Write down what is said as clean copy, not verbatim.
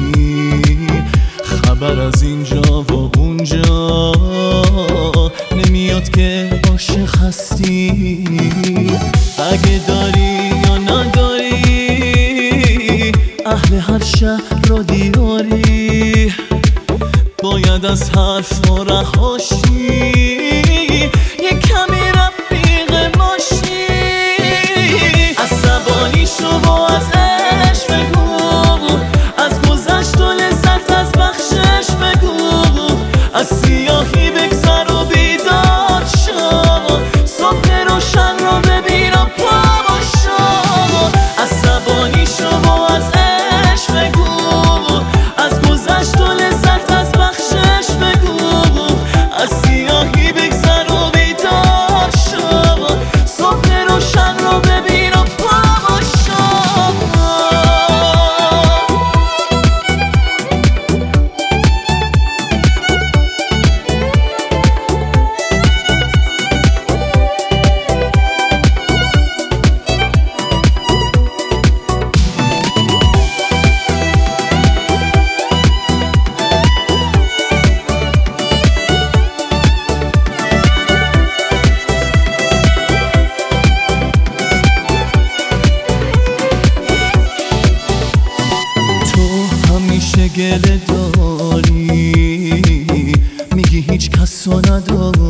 خبر از اینجا و اونجا نمیاد که عاشق هستی. اگه داری یا نداری اهل هر شهر را دیاری، باید از حرف رهاشی، یه کمی رفیق ماشی. عصبانی شو و از عشق بگو، از گذشت و لذت از بخشش بگو، از سیاهی بگذر و بیدار شو، صبح روشن رو ببین و پا باشو. عصبانی شو و از عشق بگو، از گذشت و لذت از بخشش بگو، از سیاهی بگذر و بیدار شو، صبح روشن رو ببین و پا باشو. گله داری، میگی هیچ کس رو نداری،